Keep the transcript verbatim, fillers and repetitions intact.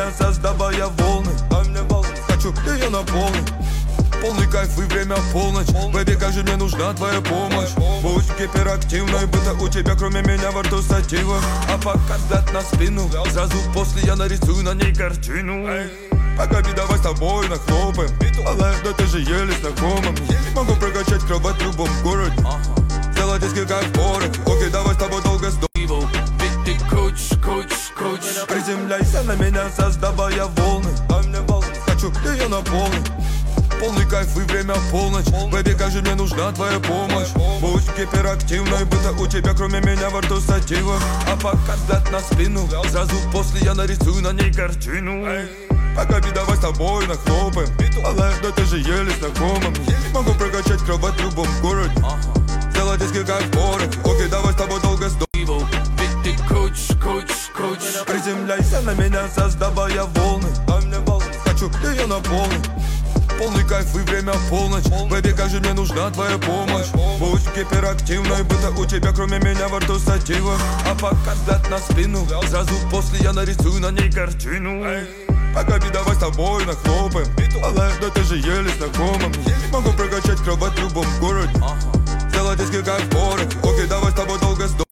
меня, создавая волны. Дай мне волны, хочу ее наполнить. Полный кайф и время полночь. Бэби, как же мне нужна твоя помощь. Будь гиперактивной, будто у тебя кроме меня во рту сатива. А пока взгляд на спину, сразу после я нарисую на ней картину. Пока давай с тобой нахлопаем. Аллах, да ты же еле знакомым. Могу прокачать кровать в любом городе. Сделать диски как в город. Окей, давай с тобой долго сдохнем. Ты коуч, коуч, коуч. Приземляйся на меня, создавая волны. Дай мне волны, хочу ее наполнить. Полный кайф и время полночь. Бэби, как же мне нужна твоя помощь. Будь гиперактивной, будто у тебя кроме меня во рту сатива. А пока взгляд на спину, сразу после я нарисую на ней картину. Пока давай с тобой нахлопаем. Аллах, да ты же еле знакомым. Могу прокачать кровать в любом городе. Сделать диски как в городе. Окей, давай с тобой долго сдохнем. Ты коуч, коуч, коуч. Приземляйся на меня, создавая волны. Дай мне волны, хочу ее наполнить. Полный кайф и время полночь. Бэби, как же мне нужна твоя помощь. Будь гиперактивной, будто у тебя кроме меня во рту сатива. А пока взгляд на спину, сразу после я нарисую на ней картину. Пока давай с тобой нахлопаем. Аллах, да ты же еле знакомым. Могу прокачать кровать в любом городе. Сделать диски как в